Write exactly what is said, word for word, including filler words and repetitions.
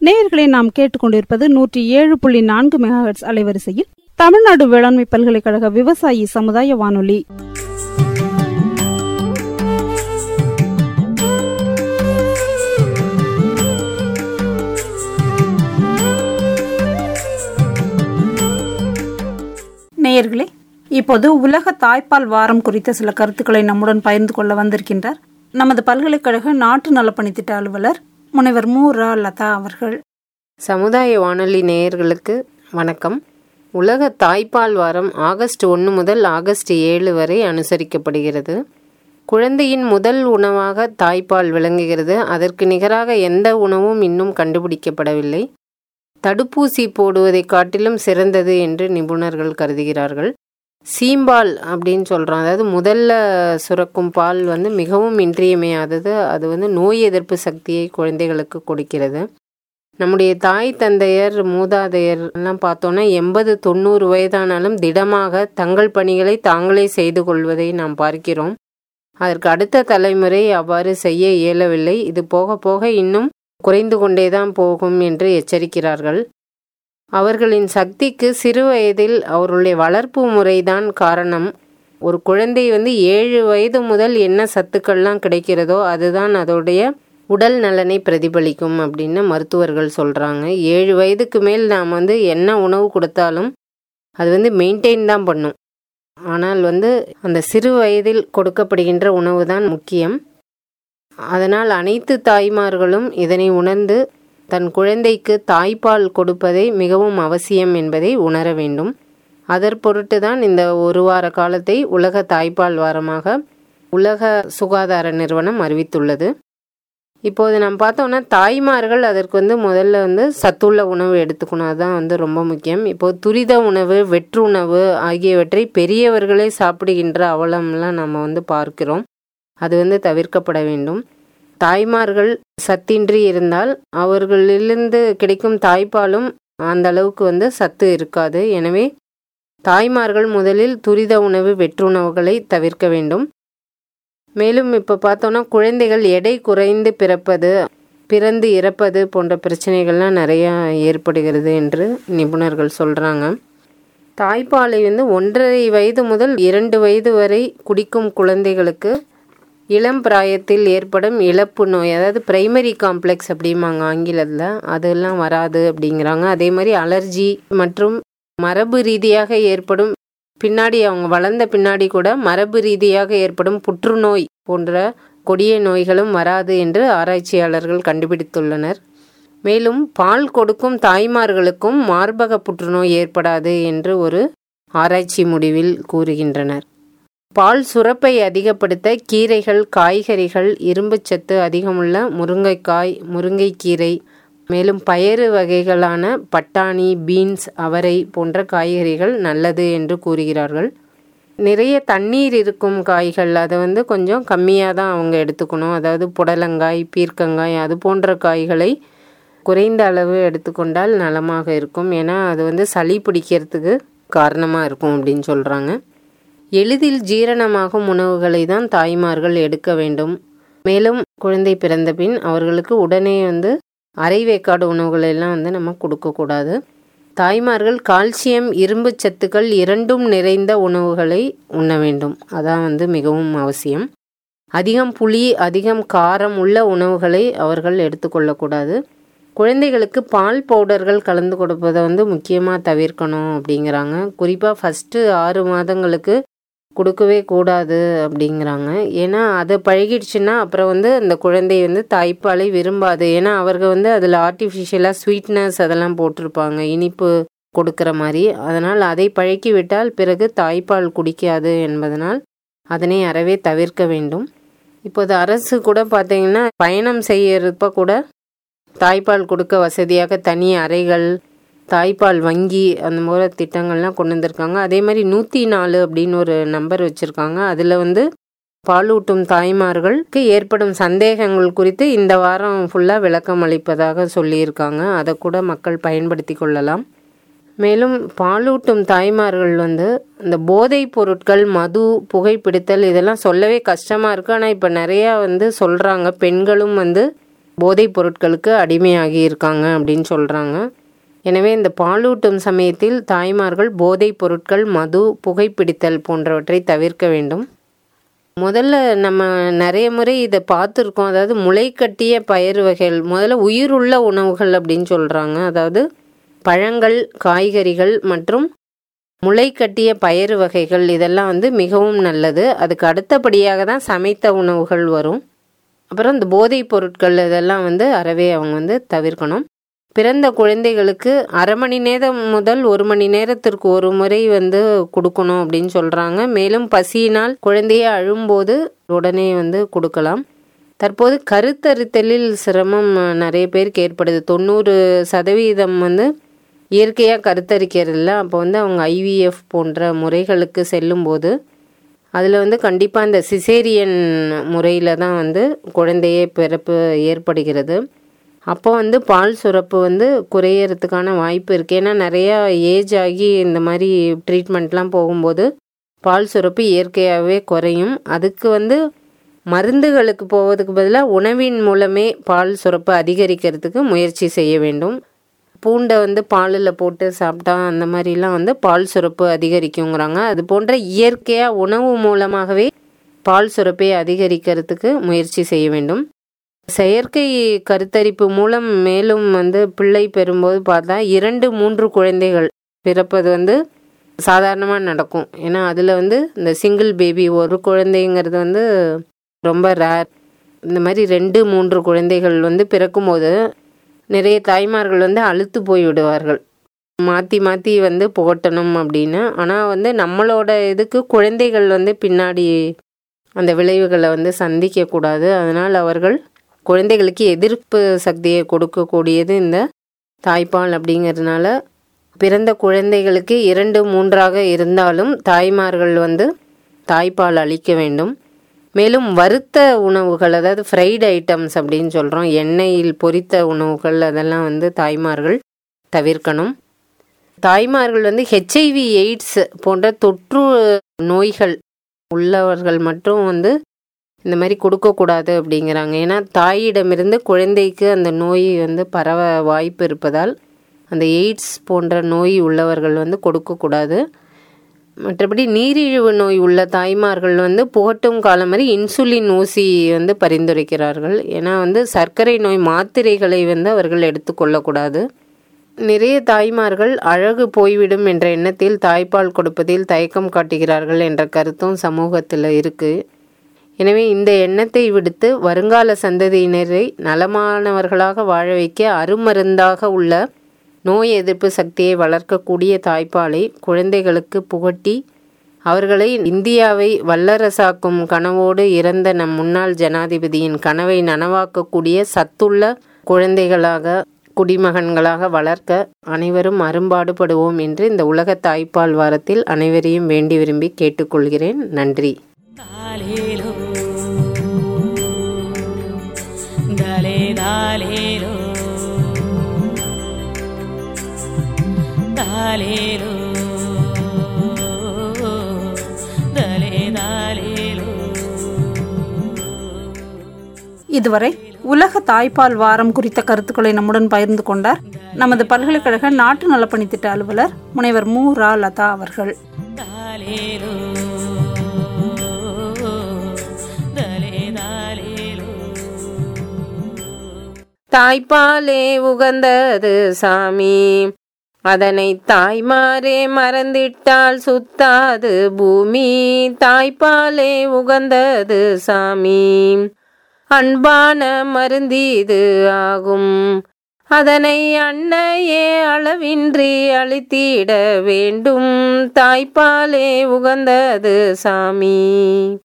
நேயர்களை நாம் கேட்டுக்கொண்டிருப்பது நூற்றி ஏழு புள்ளி நான்கு மெகாஹெர்ட்ஸ் அலைவரிசையில் தமிழ்நாடு வேளாண்மை பல்கலைக்கழக விவசாயி சமுதாய வானொலி. நேயர்களே, இப்போது உலக தாய்ப்பால் வாரம் குறித்த சில கருத்துக்களை நம்முடன் பகிர்ந்து கொள்ள வந்திருக்கின்றார் நமது பல்கலைக்கழக நாட்டு நலப்பணித்திட்ட அலுவலர் முனைவர் மு ரா லதா அவர்கள். சமுதாய வானொலி நேயர்களுக்கு வணக்கம். உலக தாய்ப்பால் வாரம் ஆகஸ்ட் ஒன்று முதல் ஆகஸ்ட் ஏழு வரை அனுசரிக்கப்படுகிறது. குழந்தையின் முதல் உணவாக தாய்ப்பால் விளங்குகிறது. அதற்கு நிகராக எந்த உணவும் இன்னும் கண்டுபிடிக்கப்படவில்லை. தடுப்பூசி போடுவதை காட்டிலும் சிறந்தது என்று நிபுணர்கள் கருதுகிறார்கள். சீம்பால் அப்படின்னு சொல்கிறோம், அதாவது முதல்ல சுரக்கும் பால் வந்து மிகவும் இன்றியமையாதது. அது வந்து நோய் எதிர்ப்பு சக்தியை குழந்தைகளுக்கு கொடுக்கிறது. நம்முடைய தாய் தந்தையர் மூதாதையர் எல்லாம் பார்த்தோன்னா எண்பது தொண்ணூறு வயதானாலும் திடமாக தங்கள் பணிகளை தாங்களே செய்து கொள்வதை நாம் பார்க்கிறோம். அதற்கு அடுத்த தலைமுறை அவ்வாறு செய்ய இயலவில்லை. இது போக போக இன்னும் குறைந்து கொண்டேதான் போகும் என்று எச்சரிக்கிறார்கள். அவர்களின் சக்திக்கு சிறு வயதில் அவர்களுடைய வளர்ப்பு முறைதான் காரணம். ஒரு குழந்தை வந்து ஏழு வயது முதல் என்ன சத்துக்கள்லாம் கிடைக்கிறதோ அதுதான் அதோடைய உடல் நலனை பிரதிபலிக்கும் அப்படின்னு மருத்துவர்கள் சொல்கிறாங்க. ஏழு வயதுக்கு மேல் நாம் வந்து என்ன உணவு கொடுத்தாலும் அது வந்து மெயின்டைன் தான் பண்ணும். ஆனால் வந்து அந்த சிறு வயதில் கொடுக்கப்படுகின்ற உணவு தான் முக்கியம். அதனால் அனைத்து தாய்மார்களும் இதனை உணர்ந்து தன் குழந்தைக்கு தாய்ப்பால் கொடுப்பதை மிகவும் அவசியம் என்பதை உணர வேண்டும். அதற்பொருட்டு தான் இந்த ஒரு வார காலத்தை உலக தாய்ப்பால் வாரமாக உலக சுகாதார நிறுவனம் அறிவித்துள்ளது. இப்போது நம்ம பார்த்தோம்னா தாய்மார்கள் அதற்கு வந்து முதல்ல வந்து சத்துள்ள உணவு எடுத்துக்கணும். அதுதான் வந்து ரொம்ப முக்கியம். இப்போது துரித உணவு, வெற்று உணவு ஆகியவற்றை பெரியவர்களே சாப்பிடுகின்ற அவலம்லாம் நம்ம வந்து பார்க்கிறோம். அது வந்து தவிர்க்கப்பட வேண்டும். தாய்மார்கள் சத்தின்றி இருந்தால் அவர்களிலிருந்து கிடைக்கும் தாய்ப்பாலும் அந்த அளவுக்கு வந்து சத்து இருக்காது. எனவே தாய்மார்கள் முதலில் துரித உணவு, வெற்றுணவுகளை தவிர்க்க வேண்டும். மேலும் இப்போ பார்த்தோன்னா குழந்தைகள் எடை குறைந்து பிறப்பது, பிறந்து இறப்பது போன்ற பிரச்சனைகள்லாம் நிறையா ஏற்படுகிறது என்று நிபுணர்கள் சொல்கிறாங்க. தாய்ப்பாலை வந்து ஒன்றரை வயது முதல் இரண்டு வயது வரை குடிக்கும் குழந்தைகளுக்கு இளம் பிராயத்தில் ஏற்படும் இழப்பு நோய், அதாவது பிரைமரி காம்ப்ளெக்ஸ் அப்படிம்பாங்க ஆங்கிலத்தில், அதெல்லாம் வராது அப்படிங்கிறாங்க. அதே மாதிரி அலர்ஜி மற்றும் மரபு ரீதியாக ஏற்படும் பின்னாடி அவங்க வளர்ந்த பின்னாடி கூட மரபு ரீதியாக ஏற்படும் புற்றுநோய் போன்ற கொடிய நோய்களும் வராது என்று ஆராய்ச்சியாளர்கள் கண்டுபிடித்துள்ளனர். மேலும் பால் கொடுக்கும் தாய்மார்களுக்கும் மார்பக புற்றுநோய் ஏற்படாது என்று ஒரு ஆராய்ச்சி முடிவில் கூறுகின்றனர். பால் சுரப்பை அதிகப்படுத்த கீரைகள், காய்கறிகள், இரும்புச்சத்து அதிகமுள்ள முருங்கைக்காய், முருங்கைக்கீரை, மேலும் பயறு வகைகளான பட்டாணி, பீன்ஸ், அவரை போன்ற காய்கறிகள் நல்லது என்று கூறுகிறார்கள். நிறைய தண்ணீர் இருக்கும் காய்கள் அதை வந்து கொஞ்சம் கம்மியாக தான் அவங்க எடுத்துக்கணும். அதாவது புடலங்காய், பீர்க்கங்காய் அது போன்ற காய்களை குறைந்த அளவு எடுத்துக்கொண்டால் நலமாக இருக்கும். ஏன்னா அது வந்து சளி பிடிக்கிறதுக்கு காரணமாக இருக்கும் அப்படின்னு சொல்கிறாங்க. எளிதில் ஜீரணமாகும் உணவுகளை தான் தாய்மார்கள் எடுக்க வேண்டும். மேலும் குழந்தை பிறந்த பின் அவர்களுக்கு உடனே வந்து அரை வேக்காடு உணவுகளெல்லாம் வந்து நம்ம கொடுக்கக்கூடாது. தாய்மார்கள் கால்சியம், இரும்பு சத்துக்கள் இரண்டும் நிறைந்த உணவுகளை உண்ண வேண்டும். அதான் வந்து மிகவும் அவசியம். அதிகம் புளி, அதிகம் காரம் உள்ள உணவுகளை அவர்கள் எடுத்துக்கொள்ளக்கூடாது. குழந்தைகளுக்கு பால் பவுடர்கள் கலந்து கொடுப்பதை வந்து முக்கியமாக தவிர்க்கணும் அப்படிங்கிறாங்க. குறிப்பாக ஃபஸ்ட்டு ஆறு மாதங்களுக்கு கொடுக்கவே கூடாது அப்படிங்கிறாங்க. ஏன்னா அதை பழகிடுச்சுன்னா அப்புறம் வந்து அந்த குழந்தை வந்து தாய்ப்பாலை விரும்பாது. ஏன்னா அவர்கள் வந்து அதில் ஆர்டிஃபிஷியலாக ஸ்வீட்னஸ் அதெல்லாம் போட்டிருப்பாங்க, இனிப்பு கொடுக்குற மாதிரி. அதனால் அதை பழக்கி விட்டால் பிறகு தாய்ப்பால் குடிக்காது என்பதனால் அதனை அறவே தவிர்க்க வேண்டும். இப்போது அரசு கூட பார்த்திங்கன்னா பயணம் செய்யறப்ப கூட தாய்ப்பால் கொடுக்க வசதியாக தனி அறைகள், தாய்ப்பால் வங்கி அந்த மாதிரி திட்டங்கள்லாம் கொண்டு வந்திருக்காங்க. அதே மாதிரி நூற்றி நாலு அப்படின்னு ஒரு நம்பர் வச்சுருக்காங்க. அதில் வந்து பாலூட்டும் தாய்மார்களுக்கு ஏற்படும் சந்தேகங்கள் குறித்து இந்த வாரம் ஃபுல்லாக விளக்கம் அளிப்பதாக சொல்லியிருக்காங்க. அதை கூட மக்கள் பயன்படுத்தி கொள்ளலாம். மேலும் பாலூட்டும் தாய்மார்கள் வந்து இந்த போதைப் பொருட்கள், மது, புகைப்பிடித்தல் இதெல்லாம் சொல்லவே கஷ்டமாக இருக்குது. ஆனால் இப்போ நிறையா வந்து சொல்கிறாங்க. பெண்களும் வந்து போதைப் பொருட்களுக்கு அடிமையாகி இருக்காங்க அப்படின்னு சொல்கிறாங்க. எனவே இந்த பாலூட்டும் சமயத்தில் தாய்மார்கள் போதைப் பொருட்கள், மது, புகைப்பிடித்தல் போன்றவற்றை தவிர்க்க வேண்டும். முதல்ல நம்ம நிறைய முறை இதை பார்த்துருக்கோம். அதாவது முளை கட்டிய பயிர் வகைகள், முதல்ல உயிருள்ள உணவுகள் அப்படின்னு சொல்கிறாங்க. அதாவது பழங்கள், காய்கறிகள் மற்றும் முளை கட்டிய பயிர் வகைகள் இதெல்லாம் வந்து மிகவும் நல்லது. அதுக்கு அடுத்தபடியாக தான் சமைத்த உணவுகள் வரும். அப்புறம் இந்த போதைப் பொருட்கள் இதெல்லாம் வந்து அறவே அவங்க வந்து தவிர்க்கணும். பிறந்த குழந்தைகளுக்கு அரை மணி நேரம் முதல் ஒரு மணி நேரத்திற்கு ஒரு முறை வந்து கொடுக்கணும் அப்படின்னு சொல்கிறாங்க. மேலும் பசியினால் குழந்தையை அழும்போது உடனே வந்து கொடுக்கலாம். தற்போது கருத்தரித்தலில் சிரமம் நிறைய பேருக்கு ஏற்படுது. தொண்ணூறு சதவீதம் வந்து இயற்கையாக கருத்தரிக்கிறதில்ல. அப்போ வந்து அவங்க ஐவிஎஃப் போன்ற முறைகளுக்கு செல்லும்போது அதில் வந்து கண்டிப்பாக இந்த சிசேரியன் முறையில் தான் வந்து குழந்தையே பிறப்பு ஏற்படுகிறது. அப்போ வந்து பால் சுரப்பு வந்து குறையறதுக்கான வாய்ப்பு இருக்குது. ஏன்னா நிறையா ஏஜ் ஆகி இந்த மாதிரி ட்ரீட்மெண்ட்லாம் போகும்போது பால் சுரப்பு இயற்கையாகவே குறையும். அதுக்கு வந்து மருந்துகளுக்கு போவதுக்கு பதிலாக உணவின் மூலமே பால் சுரப்பு அதிகரிக்கிறதுக்கு முயற்சி செய்ய வேண்டும். பூண்டை வந்து பாலில் போட்டு சாப்பிட்டா அந்த மாதிரிலாம் வந்து பால் சுரப்பு அதிகரிக்குங்கிறாங்க. அது போன்ற இயற்கையாக உணவு மூலமாகவே பால் சுரப்பை அதிகரிக்கிறதுக்கு முயற்சி செய்ய வேண்டும். செயற்கை கருத்தரிப்பு மூலம் மேலும் வந்து பிள்ளை பெறும்போது பார்த்தா இரண்டு மூன்று குழந்தைகள் பிறப்பது வந்து சாதாரணமாக நடக்கும். ஏன்னா அதில் வந்து இந்த சிங்கிள் பேபி ஒரு குழந்தைங்கிறது வந்து ரொம்ப ரேர். இந்த மாதிரி ரெண்டு மூன்று குழந்தைகள் வந்து பிறக்கும்போது நிறைய தாய்மார்கள் வந்து அழுத்து போய் விடுவார்கள், மாற்றி மாற்றி வந்து போட்டணும் அப்படின்னு. ஆனால் வந்து நம்மளோட இதுக்கு குழந்தைகள் வந்து பின்னாடி அந்த விளைவுகளை வந்து சந்திக்கக்கூடாது. அதனால் அவர்கள் குழந்தைகளுக்கு எதிர்ப்பு சக்தியை கொடுக்கக்கூடியது இந்த தாய்ப்பால் அப்படிங்கிறதுனால பிறந்த குழந்தைகளுக்கு இரண்டு மூன்றாக இருந்தாலும் தாய்மார்கள் வந்து தாய்ப்பால் அளிக்க வேண்டும். மேலும் வறுத்த உணவுகள், அதாவது ஃப்ரைடு ஐட்டம்ஸ் அப்படின்னு சொல்கிறோம், எண்ணெயில் பொரித்த உணவுகள் அதெல்லாம் வந்து தாய்மார்கள் தவிர்க்கணும். தாய்மார்கள் வந்து ஹெச்ஐவி எய்ட்ஸ் போன்ற தொற்று நோய்கள் உள்ளவர்கள் மட்டும் வந்து இந்த மாதிரி கொடுக்கக்கூடாது அப்படிங்கிறாங்க. ஏன்னா தாயிடமிருந்து குழந்தைக்கு அந்த நோய் வந்து பரவ வாய்ப்பு இருப்பதால் அந்த எய்ட்ஸ் போன்ற நோய் உள்ளவர்கள் வந்து கொடுக்கக்கூடாது. மற்றபடி நீரிழிவு நோய் உள்ள தாய்மார்கள் வந்து புகட்டும் காலம் மாதிரி இன்சுலின் ஊசி வந்து பரிந்துரைக்கிறார்கள். ஏன்னா வந்து சர்க்கரை நோய் மாத்திரைகளை வந்து அவர்கள் எடுத்துக்கொள்ளக்கூடாது. நிறைய தாய்மார்கள் அழகு போய்விடும் என்ற எண்ணத்தில் தாய்ப்பால் கொடுப்பதில் தயக்கம் காட்டுகிறார்கள் என்ற கருத்தும் சமூகத்தில் இருக்குது. எனவே இந்த எண்ணத்தை விடுத்து வருங்கால சந்ததியினரை நலமானவர்களாக வாழ வைக்க அருமருந்தாக உள்ள நோய் எதிர்ப்பு சக்தியை வளர்க்கக்கூடிய தாய்ப்பாலை குழந்தைகளுக்கு புகட்டி அவர்களை இந்தியாவை வல்லரசாக்கும் கனவோடு இறந்த நம் முன்னாள் ஜனாதிபதியின் கனவை நனவாக்கக்கூடிய சத்துள்ள குழந்தைகளாக, குடிமகன்களாக வளர்க்க அனைவரும் அரும்பாடுபடுவோம் என்று இந்த உலக தாய்ப்பால் வாரத்தில் அனைவரையும் வேண்டி விரும்பி கேட்டுக்கொள்கிறேன். நன்றி. தாலேலோ தாலே தாலேலோ தாலேலோ தாலே தாலேலோ. இதுவரை உலக தாய்ப்பால் வாரம் குறித்த கருத்துக்களை நம்முடன் பகிர்ந்து கொண்டார் நமது பல்கலைக்கழக நாட்டு நலப்பணித்திட்ட அலுவலர் முனைவர் மு ரா லதா அவர்கள். தாலேலோ தாய்ப்பாலே உகந்தது சாமி, அதனை தாய்மாரே மறந்திட்டால் சுத்தாது பூமி. தாய்ப்பாலே உகந்தது சாமி, அன்பான மருந்தீது ஆகும், அதனை அன்னையே அளவின்றி அளித்திட வேண்டும். தாய்ப்பாலே உகந்தது சாமி.